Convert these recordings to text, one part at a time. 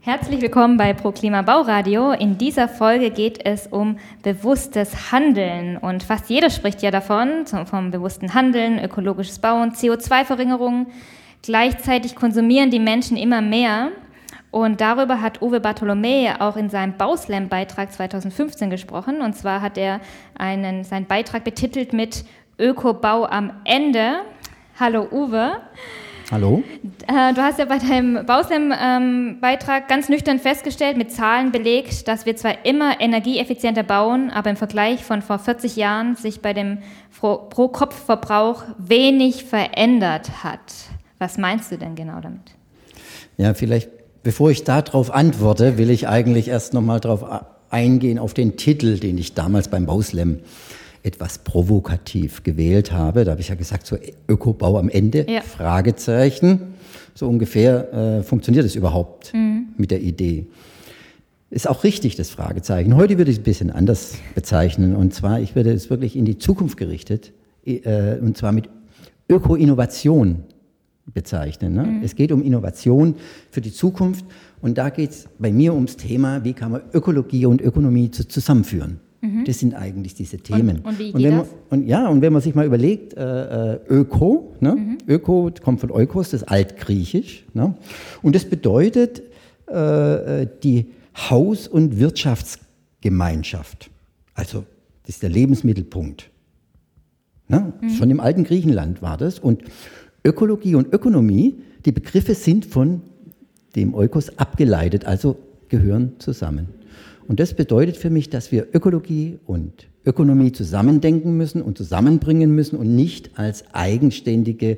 Herzlich willkommen bei ProKlima Bauradio. In dieser Folge geht es um bewusstes Handeln und fast jeder spricht ja davon, vom bewussten Handeln, ökologisches Bauen, CO2-Verringerung. Gleichzeitig konsumieren die Menschen immer mehr und darüber hat Uwe Bartholomä auch in seinem Bauslam-Beitrag 2015 gesprochen, und zwar hat er seinen Beitrag betitelt mit Ökobau am Ende. Hallo Uwe. Hallo. Du hast ja bei deinem Bauslam-Beitrag ganz nüchtern festgestellt, mit Zahlen belegt, dass wir zwar immer energieeffizienter bauen, aber im Vergleich von vor 40 Jahren sich bei dem Pro-Kopf-Verbrauch wenig verändert hat. Was meinst du denn genau damit? Ja, vielleicht, bevor ich darauf antworte, will ich eigentlich erst nochmal darauf eingehen, auf den Titel, den ich damals beim Bauslam etwas provokativ gewählt habe. Da habe ich ja gesagt, so Ökobau am Ende, ja. Fragezeichen. So ungefähr funktioniert es überhaupt mit der Idee. Ist auch richtig, das Fragezeichen. Heute würde ich es ein bisschen anders bezeichnen. Und zwar, ich würde es wirklich in die Zukunft gerichtet, und zwar mit Öko-Innovation bezeichnen. Ne? Es geht um Innovation für die Zukunft. Und da geht es bei mir ums Thema, wie kann man Ökologie und Ökonomie zusammenführen. Das sind eigentlich diese Themen. Und wie geht das? Und wenn man sich mal überlegt, Öko, ne? Öko kommt von Oikos, das ist altgriechisch. Ne? Und das bedeutet die Haus- und Wirtschaftsgemeinschaft. Also das ist der Lebensmittelpunkt. Ne? Schon im alten Griechenland war das. Und Ökologie und Ökonomie, die Begriffe sind von dem Oikos abgeleitet, also gehören zusammen. Und das bedeutet für mich, dass wir Ökologie und Ökonomie zusammendenken müssen und zusammenbringen müssen und nicht als eigenständige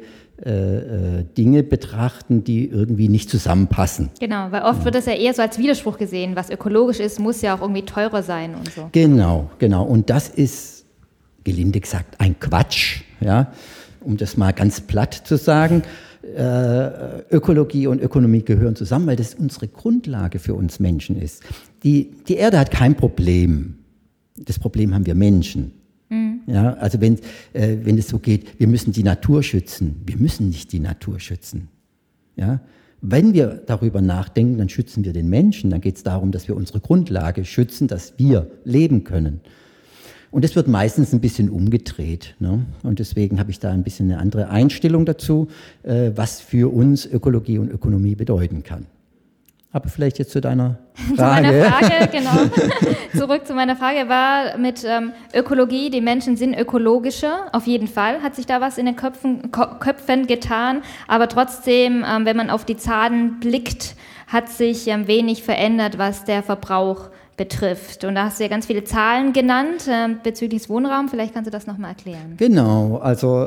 Dinge betrachten, die irgendwie nicht zusammenpassen. Genau, weil oft wird das ja eher so als Widerspruch gesehen. Was ökologisch ist, muss ja auch irgendwie teurer sein und so. Genau. Und das ist, gelinde gesagt, ein Quatsch, ja, um das mal ganz platt zu sagen. Ökologie und Ökonomie gehören zusammen, weil das unsere Grundlage für uns Menschen ist. Die Erde hat kein Problem. Das Problem haben wir Menschen. Ja, also wenn es so geht, wir müssen die Natur schützen. Wir müssen nicht die Natur schützen. Ja? Wenn wir darüber nachdenken, dann schützen wir den Menschen. Dann geht es darum, dass wir unsere Grundlage schützen, dass wir leben können. Und es wird meistens ein bisschen umgedreht. Ne? Und deswegen habe ich da ein bisschen eine andere Einstellung dazu, was für uns Ökologie und Ökonomie bedeuten kann. Aber vielleicht jetzt zu deiner Frage. Zu meiner Frage, genau. Zurück zu meiner Frage war mit Ökologie, die Menschen sind ökologischer, auf jeden Fall hat sich da was in den Köpfen getan. Aber trotzdem, wenn man auf die Zahlen blickt, hat sich wenig verändert, was der Verbrauch betrifft. Und da hast du ja ganz viele Zahlen genannt bezüglich des Wohnraums. Vielleicht kannst du das nochmal erklären. Genau, also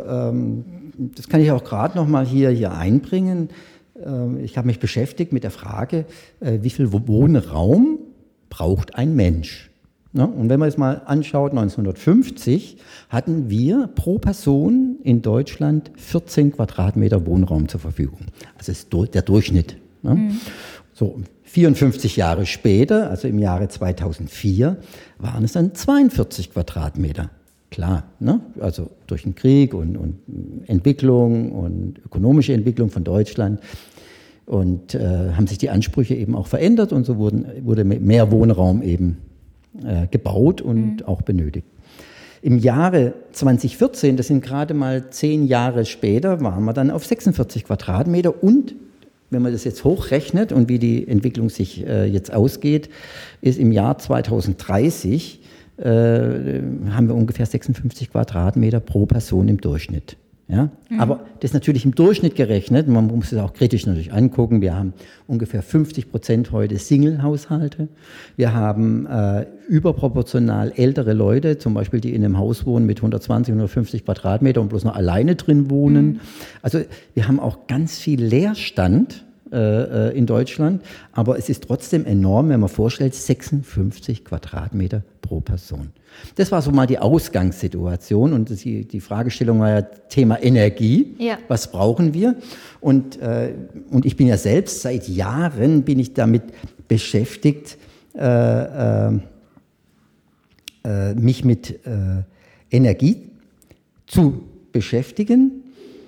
das kann ich auch gerade nochmal hier einbringen. Ich habe mich beschäftigt mit der Frage, wie viel Wohnraum braucht ein Mensch? Ne? Und wenn man es mal anschaut, 1950 hatten wir pro Person in Deutschland 14 Quadratmeter Wohnraum zur Verfügung. Also ist der Durchschnitt. Ne? So 54 Jahre später, also im Jahre 2004, waren es dann 42 Quadratmeter. Klar, ne? Also durch den Krieg und Entwicklung und ökonomische Entwicklung von Deutschland und haben sich die Ansprüche eben auch verändert und so wurde mehr Wohnraum eben gebaut und auch benötigt. Im Jahre 2014, das sind gerade mal 10 Jahre später, waren wir dann auf 46 Quadratmeter und wenn man das jetzt hochrechnet und wie die Entwicklung sich jetzt ausgeht, ist im Jahr 2030 haben wir ungefähr 56 Quadratmeter pro Person im Durchschnitt. Ja? Aber das ist natürlich im Durchschnitt gerechnet. Man muss es auch kritisch natürlich angucken. Wir haben ungefähr 50% heute Single-Haushalte. Wir haben überproportional ältere Leute, zum Beispiel die in einem Haus wohnen mit 120, 150 Quadratmeter und bloß noch alleine drin wohnen. Also wir haben auch ganz viel Leerstand in Deutschland, aber es ist trotzdem enorm, wenn man vorstellt, 56 Quadratmeter pro Person. Das war so mal die Ausgangssituation und die Fragestellung war ja Thema Energie. Ja. Was brauchen wir? Und ich bin ja selbst seit Jahren bin ich damit beschäftigt, mich mit Energie zu beschäftigen.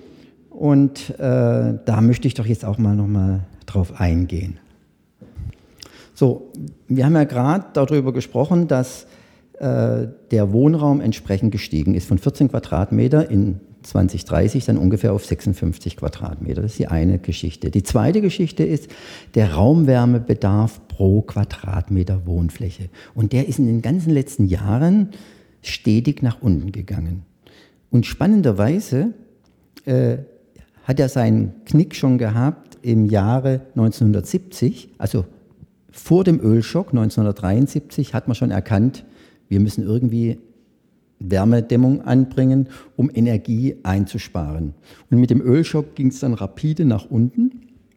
Und da möchte ich doch jetzt auch mal nochmal drauf eingehen. So, wir haben ja gerade darüber gesprochen, dass der Wohnraum entsprechend gestiegen ist von 14 Quadratmeter in 2030 dann ungefähr auf 56 Quadratmeter. Das ist die eine Geschichte. Die zweite Geschichte ist der Raumwärmebedarf pro Quadratmeter Wohnfläche. Und der ist in den ganzen letzten Jahren stetig nach unten gegangen. Und spannenderweise hat er seinen Knick schon gehabt im Jahre 1970, also vor dem Ölschock 1973 hat man schon erkannt, wir müssen irgendwie Wärmedämmung anbringen, um Energie einzusparen. Und mit dem Ölschock ging es dann rapide nach unten.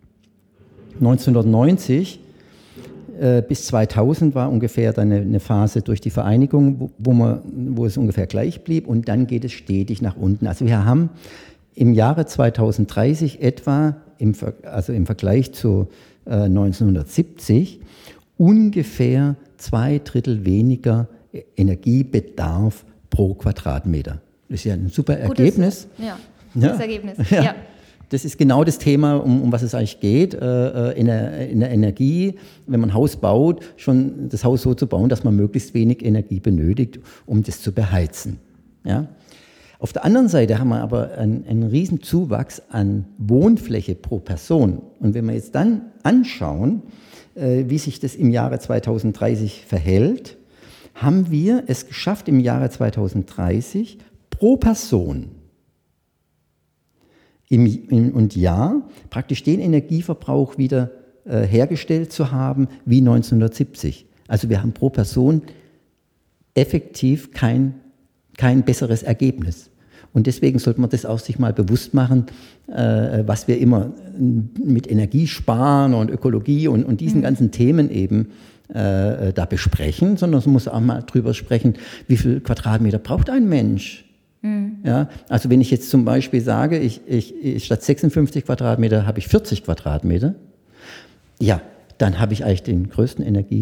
1990 bis 2000 war ungefähr dann eine Phase durch die Vereinigung, wo es ungefähr gleich blieb. Und dann geht es stetig nach unten. Also wir haben im Jahre 2030 etwa, im Vergleich zu 1970, ungefähr 2/3 weniger Energiebedarf pro Quadratmeter. Das ist ja ein super Ergebnis. Gutes Ergebnis. Ja. Ja. Das ist genau das Thema, um was es eigentlich geht, in der Energie, wenn man ein Haus baut, schon das Haus so zu bauen, dass man möglichst wenig Energie benötigt, um das zu beheizen. Ja? Auf der anderen Seite haben wir aber einen riesen Zuwachs an Wohnfläche pro Person. Und wenn wir jetzt dann anschauen, wie sich das im Jahre 2030 verhält, haben wir es geschafft, im Jahre 2030 pro Person im Jahr praktisch den Energieverbrauch wieder hergestellt zu haben wie 1970. Also wir haben pro Person effektiv kein besseres Ergebnis. Und deswegen sollte man das auch sich mal bewusst machen, was wir immer mit Energiesparen und Ökologie und diesen ganzen Themen eben da besprechen, sondern man muss auch mal drüber sprechen, wie viel Quadratmeter braucht ein Mensch? Ja, also wenn ich jetzt zum Beispiel sage, ich statt 56 Quadratmeter habe ich 40 Quadratmeter, ja, dann habe ich eigentlich den größten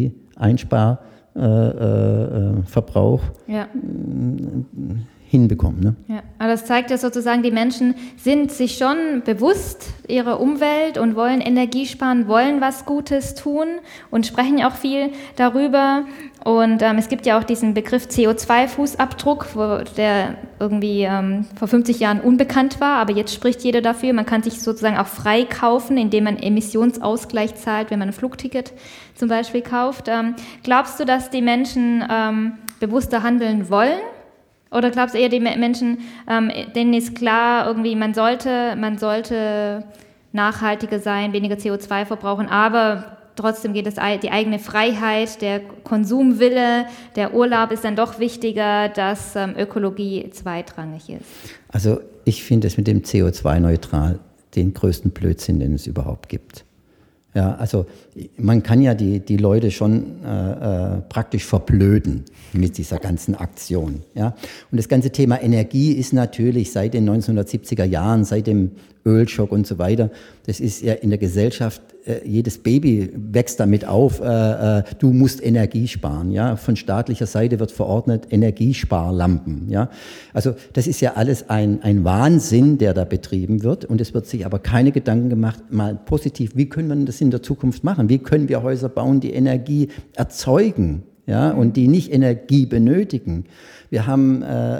Energieeinsparverbrauch hinbekommen. Ne? Ja, aber das zeigt ja sozusagen, die Menschen sind sich schon bewusst ihrer Umwelt und wollen Energie sparen, wollen was Gutes tun und sprechen auch viel darüber. Und es gibt ja auch diesen Begriff CO2-Fußabdruck, der irgendwie vor 50 Jahren unbekannt war, aber jetzt spricht jeder dafür. Man kann sich sozusagen auch frei kaufen, indem man Emissionsausgleich zahlt, wenn man ein Flugticket zum Beispiel kauft. Glaubst du, dass die Menschen bewusster handeln wollen? Oder glaubst du eher, die Menschen, denen ist klar, irgendwie man sollte nachhaltiger sein, weniger CO2 verbrauchen, aber trotzdem geht es die eigene Freiheit, der Konsumwille, der Urlaub ist dann doch wichtiger, dass Ökologie zweitrangig ist? Also ich finde es mit dem CO2-neutral den größten Blödsinn, den es überhaupt gibt. Ja, also man kann ja die Leute schon praktisch verblöden mit dieser ganzen Aktion. Ja? Und das ganze Thema Energie ist natürlich seit den 1970er Jahren, seit dem Ölschock und so weiter, das ist ja in der Gesellschaft, jedes Baby wächst damit auf, du musst Energie sparen. Ja? Von staatlicher Seite wird verordnet Energiesparlampen. Ja? Also das ist ja alles ein Wahnsinn, der da betrieben wird, und es wird sich aber keine Gedanken gemacht, mal positiv, wie können wir das in der Zukunft machen? Wie können wir Häuser bauen, die Energie erzeugen, ja? Und die nicht Energie benötigen? Wir haben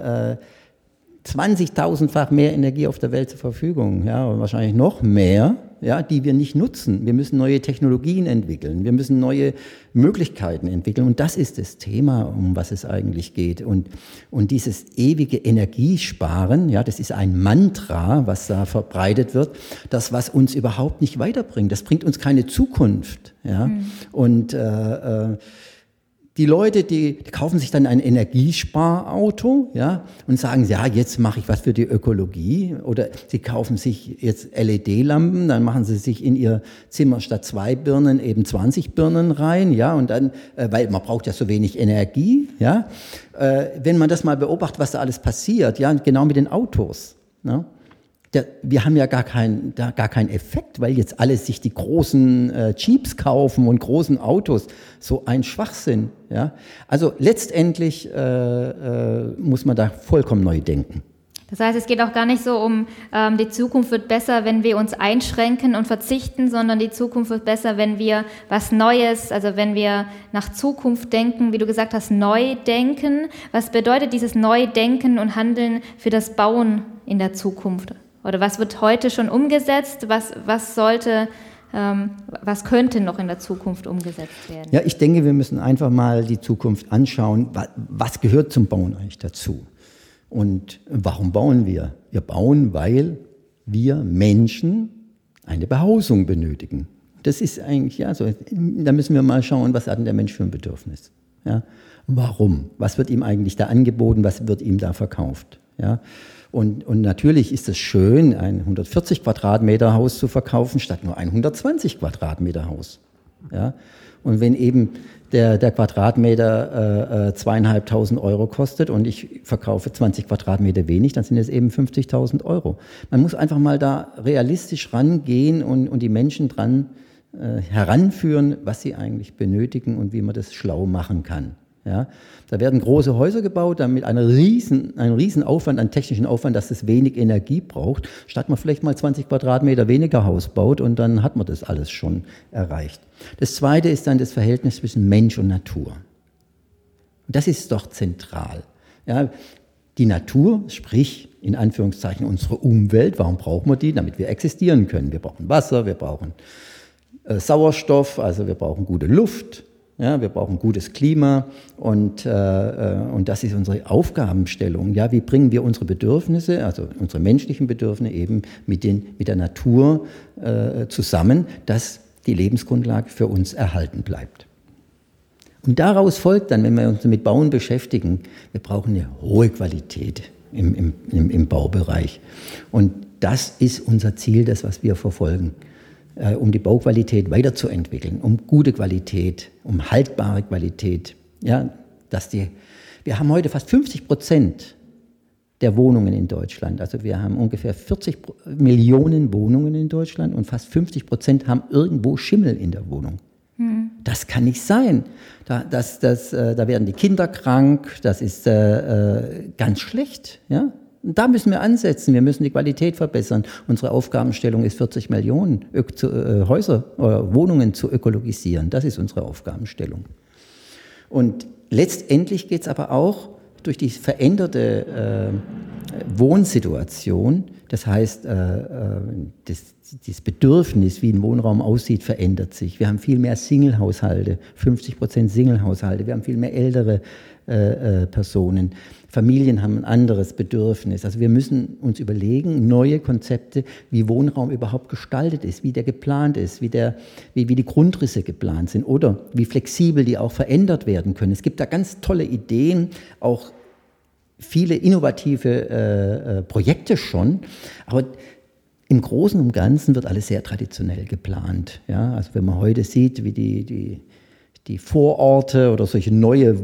20.000-fach mehr Energie auf der Welt zur Verfügung, ja, und wahrscheinlich noch mehr, ja, die wir nicht nutzen. Wir müssen neue Technologien entwickeln, wir müssen neue Möglichkeiten entwickeln, und das ist das Thema, um was es eigentlich geht. Und dieses ewige Energiesparen, ja, das ist ein Mantra, was da verbreitet wird, das, was uns überhaupt nicht weiterbringt. Das bringt uns keine Zukunft, ja. Und die Leute, die kaufen sich dann ein Energiesparauto, ja, und sagen, ja, jetzt mache ich was für die Ökologie. Oder sie kaufen sich jetzt LED-Lampen, dann machen sie sich in ihr Zimmer statt 2 Birnen eben 20 Birnen rein, ja, und dann, weil man braucht ja so wenig Energie, ja. Wenn man das mal beobachtet, was da alles passiert, ja, genau mit den Autos, ne? Wir haben ja gar keinen Effekt, weil jetzt alle sich die großen Jeeps kaufen und großen Autos. So ein Schwachsinn. Ja? Also letztendlich muss man da vollkommen neu denken. Das heißt, es geht auch gar nicht so um, die Zukunft wird besser, wenn wir uns einschränken und verzichten, sondern die Zukunft wird besser, wenn wir was Neues, also wenn wir nach Zukunft denken, wie du gesagt hast, neu denken. Was bedeutet dieses Neudenken und Handeln für das Bauen in der Zukunft? Oder was wird heute schon umgesetzt? Was könnte noch in der Zukunft umgesetzt werden? Ja, ich denke, wir müssen einfach mal die Zukunft anschauen. Was gehört zum Bauen eigentlich dazu? Und warum bauen wir? Wir bauen, weil wir Menschen eine Behausung benötigen. Das ist eigentlich, ja, so, da müssen wir mal schauen, was hat denn der Mensch für ein Bedürfnis? Ja? Warum? Was wird ihm eigentlich da angeboten? Was wird ihm da verkauft? Ja? Und natürlich ist es schön, ein 140 Quadratmeter Haus zu verkaufen, statt nur ein 120 Quadratmeter Haus. Ja? Und wenn eben der Quadratmeter 2.500 Euro kostet und ich verkaufe 20 Quadratmeter wenig, dann sind es eben 50.000 Euro. Man muss einfach mal da realistisch rangehen und die Menschen dran heranführen, was sie eigentlich benötigen und wie man das schlau machen kann. Ja, da werden große Häuser gebaut, dann mit einem riesen Aufwand, an technischen Aufwand, dass es wenig Energie braucht, statt man vielleicht mal 20 Quadratmeter weniger Haus baut und dann hat man das alles schon erreicht. Das Zweite ist dann das Verhältnis zwischen Mensch und Natur. Und das ist doch zentral. Ja, die Natur, sprich in Anführungszeichen unsere Umwelt, warum brauchen wir die? Damit wir existieren können. Wir brauchen Wasser, wir brauchen Sauerstoff, also wir brauchen gute Luft. Ja, wir brauchen gutes Klima und das ist unsere Aufgabenstellung. Ja, wie bringen wir unsere Bedürfnisse, also unsere menschlichen Bedürfnisse eben mit der Natur zusammen, dass die Lebensgrundlage für uns erhalten bleibt. Und daraus folgt dann, wenn wir uns mit Bauen beschäftigen, wir brauchen eine hohe Qualität im Baubereich. Und das ist unser Ziel, das, was wir verfolgen. Um die Bauqualität weiterzuentwickeln, um gute Qualität, um haltbare Qualität. Ja, wir haben heute fast 50% der Wohnungen in Deutschland. Also wir haben ungefähr 40 Millionen Wohnungen in Deutschland und fast 50% haben irgendwo Schimmel in der Wohnung. Das kann nicht sein. Da werden die Kinder krank, das ist ganz schlecht, ja. Da müssen wir ansetzen, wir müssen die Qualität verbessern. Unsere Aufgabenstellung ist 40 Millionen Wohnungen zu ökologisieren. Das ist unsere Aufgabenstellung. Und letztendlich geht es aber auch durch die veränderte Wohnsituation, das heißt, das Bedürfnis, wie ein Wohnraum aussieht, verändert sich. Wir haben viel mehr Single-Haushalte, 50% Single-Haushalte, wir haben viel mehr ältere Personen. Familien haben ein anderes Bedürfnis. Also wir müssen uns überlegen, neue Konzepte, wie Wohnraum überhaupt gestaltet ist, wie der geplant ist, wie die Grundrisse geplant sind oder wie flexibel die auch verändert werden können. Es gibt da ganz tolle Ideen, auch viele innovative Projekte schon, aber im Großen und Ganzen wird alles sehr traditionell geplant. Ja? Also wenn man heute sieht, wie die Vororte oder solche neue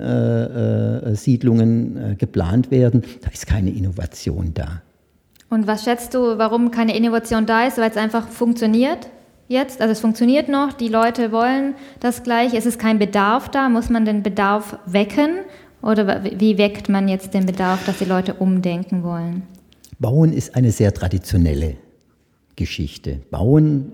Wohnsiedlungen geplant werden, da ist keine Innovation da. Und was schätzt du, warum keine Innovation da ist? Weil es einfach funktioniert jetzt? Also es funktioniert noch, die Leute wollen das gleich. Es ist kein Bedarf da. Muss man den Bedarf wecken? Oder wie weckt man jetzt den Bedarf, dass die Leute umdenken wollen? Bauen ist eine sehr traditionelle Geschichte. Bauen,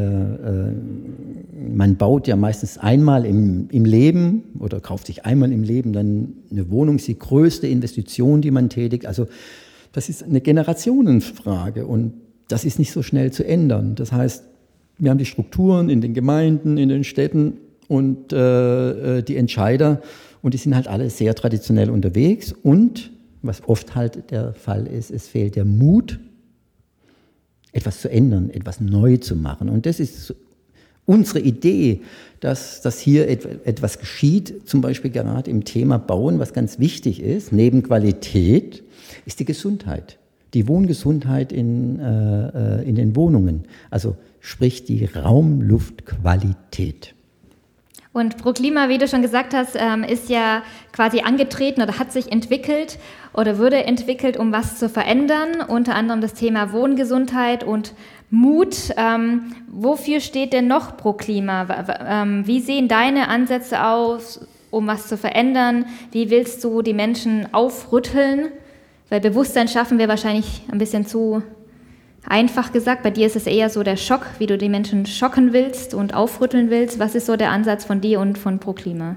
man baut ja meistens einmal im Leben oder kauft sich einmal im Leben dann eine Wohnung, ist die größte Investition, die man tätigt. Also das ist eine Generationenfrage und das ist nicht so schnell zu ändern. Das heißt, wir haben die Strukturen in den Gemeinden, in den Städten und die Entscheider und die sind halt alle sehr traditionell unterwegs und was oft halt der Fall ist, es fehlt der Mut, etwas zu ändern, etwas neu zu machen. Und das ist unsere Idee, dass hier etwas geschieht, zum Beispiel gerade im Thema Bauen, was ganz wichtig ist, neben Qualität, ist die Gesundheit. Die Wohngesundheit in den Wohnungen, also sprich die Raumluftqualität. Und ProKlima, wie du schon gesagt hast, ist ja quasi angetreten oder hat sich entwickelt oder wurde entwickelt, um was zu verändern. Unter anderem das Thema Wohngesundheit und Mut. Wofür steht denn noch ProKlima? Wie sehen deine Ansätze aus, um was zu verändern? Wie willst du die Menschen aufrütteln, Weil Bewusstsein schaffen wir wahrscheinlich ein bisschen zu einfach gesagt. Bei dir ist es eher so der Schock, wie du die Menschen schocken willst und aufrütteln willst. Was ist so der Ansatz von dir und von ProKlima?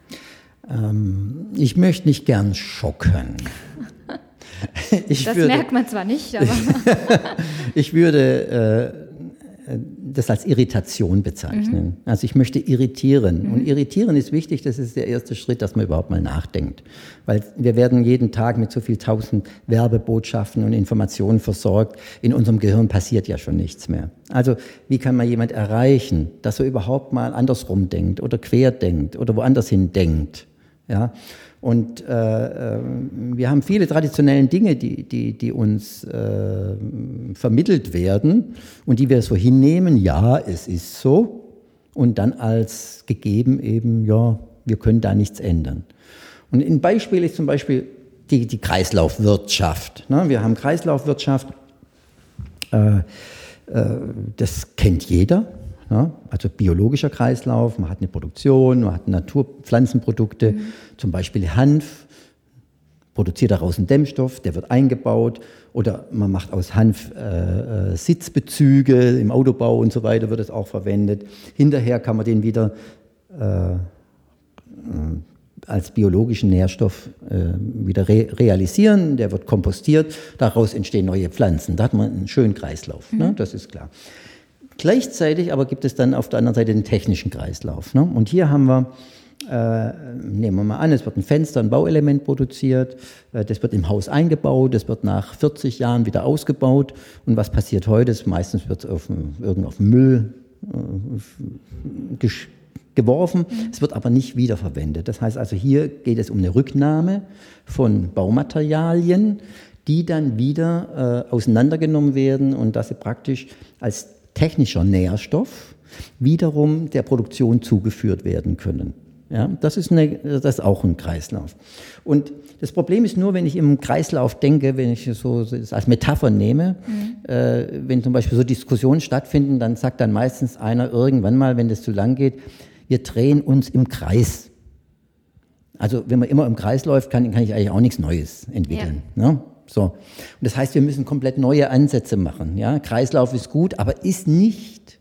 Ich möchte nicht gern schocken. Merkt man zwar nicht, aber... Ich würde das als Irritation bezeichnen. Also ich möchte irritieren. Und irritieren ist wichtig, das ist der erste Schritt, dass man überhaupt mal nachdenkt. Weil wir werden jeden Tag mit so viel 1000 Werbebotschaften und Informationen versorgt. In unserem Gehirn passiert ja schon nichts mehr. Also wie kann man jemand erreichen, dass er überhaupt mal andersrum denkt oder quer denkt oder woanders hin denkt? Ja? Und wir haben viele traditionelle Dinge, die uns vermittelt werden und die wir so hinnehmen, ja, es ist so, und dann als gegeben eben, ja, wir können da nichts ändern. Und ein Beispiel ist zum Beispiel die Kreislaufwirtschaft. Ne? Wir haben Kreislaufwirtschaft, das kennt jeder. Ja, also biologischer Kreislauf, man hat eine Produktion, man hat Naturpflanzenprodukte, zum Beispiel Hanf, produziert daraus einen Dämmstoff, der wird eingebaut, oder man macht aus Hanf Sitzbezüge, im Autobau und so weiter wird es auch verwendet. Hinterher kann man den wieder als biologischen Nährstoff wieder realisieren, der wird kompostiert, daraus entstehen neue Pflanzen. Da hat man einen schönen Kreislauf, ne? Das ist klar. Gleichzeitig aber gibt es dann auf der anderen Seite den technischen Kreislauf. Ne? Und hier haben wir, nehmen wir mal an, es wird ein Fenster, ein Bauelement produziert, das wird im Haus eingebaut, das wird nach 40 Jahren wieder ausgebaut. Und was passiert heute? Meistens wird es auf Müll geworfen, es wird aber nicht wiederverwendet. Das heißt also, hier geht es um eine Rücknahme von Baumaterialien, die dann wieder auseinandergenommen werden und dass sie praktisch als technischer Nährstoff wiederum der Produktion zugeführt werden können. Ja, das ist auch ein Kreislauf. Und das Problem ist nur, wenn ich im Kreislauf denke, wenn ich so das als Metapher nehme, wenn zum Beispiel so Diskussionen stattfinden, dann sagt dann meistens einer irgendwann mal, wenn das zu lang geht, wir drehen uns im Kreis. Also wenn man immer im Kreis läuft, kann ich eigentlich auch nichts Neues entwickeln. Ja. Ne? So. Und das heißt, wir müssen komplett neue Ansätze machen. Ja? Kreislauf ist gut, aber ist nicht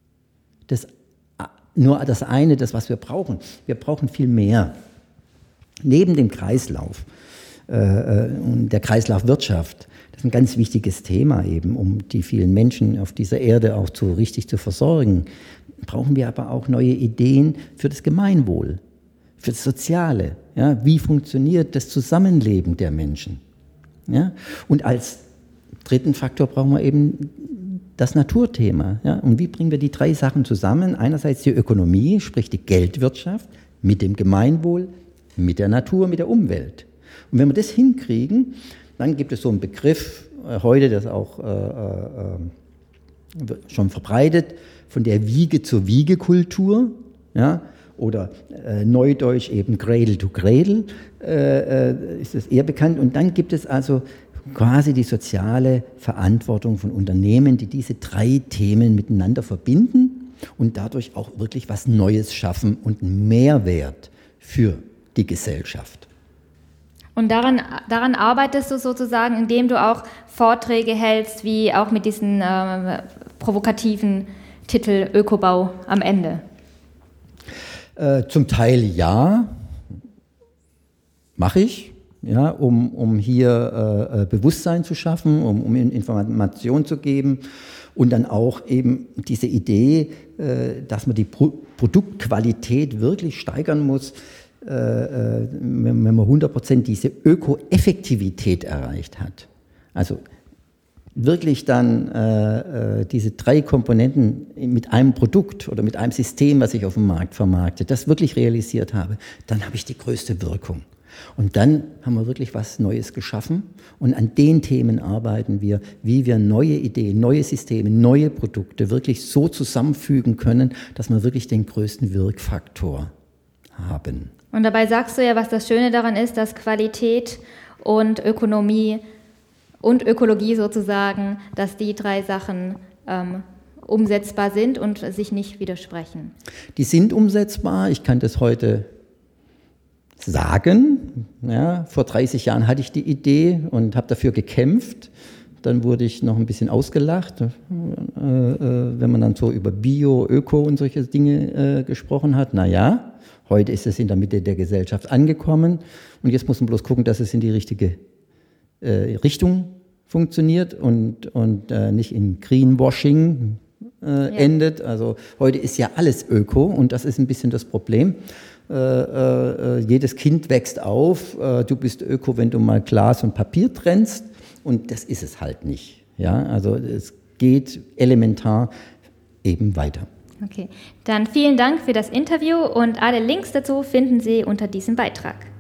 nur das eine, das, was wir brauchen. Wir brauchen viel mehr. Neben dem Kreislauf und der Kreislaufwirtschaft, das ist ein ganz wichtiges Thema eben, um die vielen Menschen auf dieser Erde auch richtig zu versorgen, brauchen wir aber auch neue Ideen für das Gemeinwohl, für das Soziale. Ja? Wie funktioniert das Zusammenleben der Menschen? Ja? Und als dritten Faktor brauchen wir eben das Naturthema. Ja? Und wie bringen wir die drei Sachen zusammen? Einerseits die Ökonomie, sprich die Geldwirtschaft, mit dem Gemeinwohl, mit der Natur, mit der Umwelt. Und wenn wir das hinkriegen, dann gibt es so einen Begriff heute, das auch schon verbreitet, von der Wiege zur Wiege-Kultur, ja? Oder neudeutsch eben Cradle to Cradle, ist das eher bekannt. Und dann gibt es also quasi die soziale Verantwortung von Unternehmen, die diese drei Themen miteinander verbinden und dadurch auch wirklich was Neues schaffen und einen Mehrwert für die Gesellschaft. Und daran arbeitest du sozusagen, indem du auch Vorträge hältst, wie auch mit diesem provokativen Titel Ökobau am Ende? Zum Teil ja, mache ich, ja, um hier Bewusstsein zu schaffen, um Informationen zu geben und dann auch eben diese Idee, dass man die Produktqualität wirklich steigern muss, wenn man 100% diese Ökoeffektivität erreicht hat. Also wirklich dann diese drei Komponenten mit einem Produkt oder mit einem System, was ich auf dem Markt vermarkte, das wirklich realisiert habe, dann habe ich die größte Wirkung. Und dann haben wir wirklich was Neues geschaffen und an den Themen arbeiten wir, wie wir neue Ideen, neue Systeme, neue Produkte wirklich so zusammenfügen können, dass wir wirklich den größten Wirkfaktor haben. Und dabei sagst du ja, was das Schöne daran ist, dass Qualität und Ökonomie und Ökologie sozusagen, dass die drei Sachen umsetzbar sind und sich nicht widersprechen. Die sind umsetzbar. Ich kann das heute sagen. Ja, vor 30 Jahren hatte ich die Idee und habe dafür gekämpft. Dann wurde ich noch ein bisschen ausgelacht, wenn man dann so über Bio, Öko und solche Dinge gesprochen hat. Naja, heute ist es in der Mitte der Gesellschaft angekommen und jetzt muss man bloß gucken, dass es in die richtige Richtung funktioniert und nicht in Greenwashing endet. Also heute ist ja alles Öko und das ist ein bisschen das Problem. Jedes Kind wächst auf, du bist Öko, wenn du mal Glas und Papier trennst. Und das ist es halt nicht. Ja, also es geht elementar eben weiter. Okay, dann vielen Dank für das Interview und alle Links dazu finden Sie unter diesem Beitrag.